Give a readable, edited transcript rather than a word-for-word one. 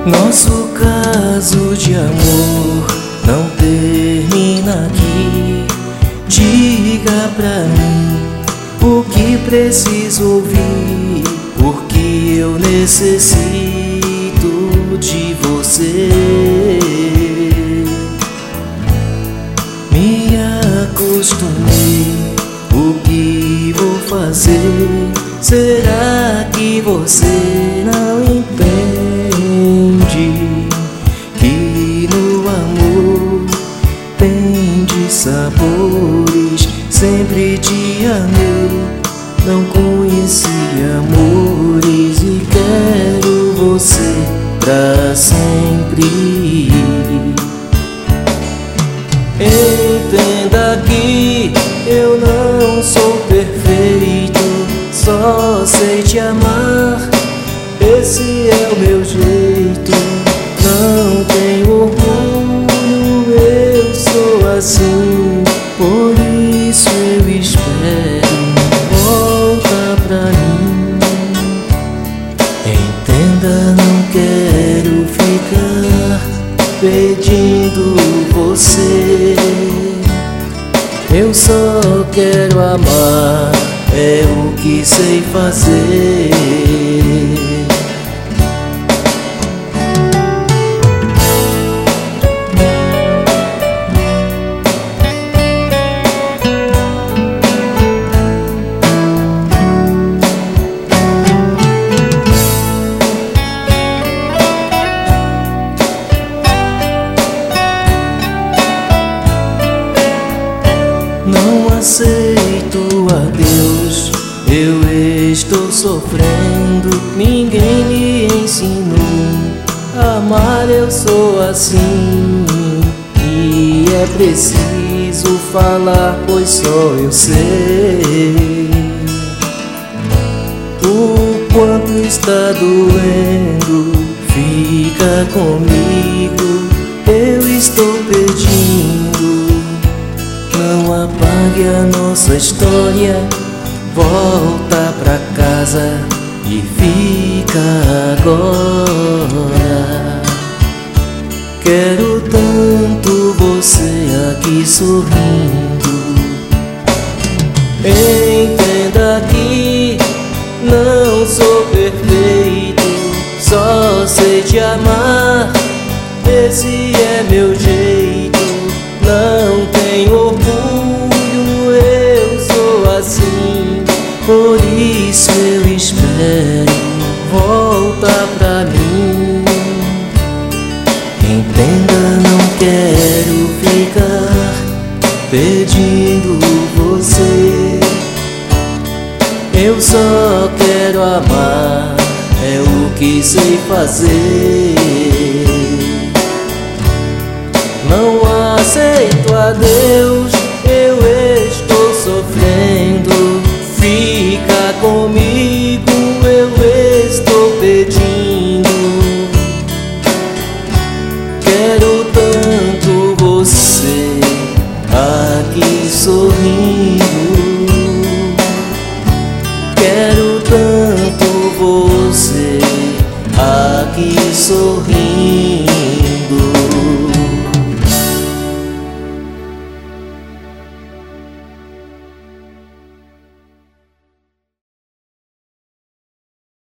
Nosso caso de amor não termina aqui. Diga pra mim o que preciso ouvir, porque eu necessito de você. Me acostumei, o que vou fazer? Será que você não entende que no amor tem de sabores? Sempre te amei, não conheci amores e quero você pra sempre. Entenda que eu não sou perfeito, só sei te amar, esse é o meu jeito. Não tenho orgulho, eu sou assim, por isso eu espero, volta pra mim. Entenda, não quero ficar pedindo você, eu só quero amar, é o que sei fazer. Não aceito a Deus, eu estou sofrendo. Ninguém me ensinou a amar, eu sou assim. E é preciso falar, pois só eu sei o quanto está doendo. Fica comigo, eu estou pedindo. Não apague a nossa história, volta pra casa e fica agora. Quero tanto você aqui sorrindo. Entenda que não sou perfeito, só sei te amar, esse é meu jeito. Não tenho orgulho, eu sou assim, por isso eu espero, volta pra mim. Entenda, não quero ficar pedindo você, eu só quero amar, é o que sei fazer. Não aceito a Deus, eu estou sofrendo. Fica comigo, eu estou pedindo. Quero tanto você aqui sorrindo. Quero tanto você aqui sorrindo.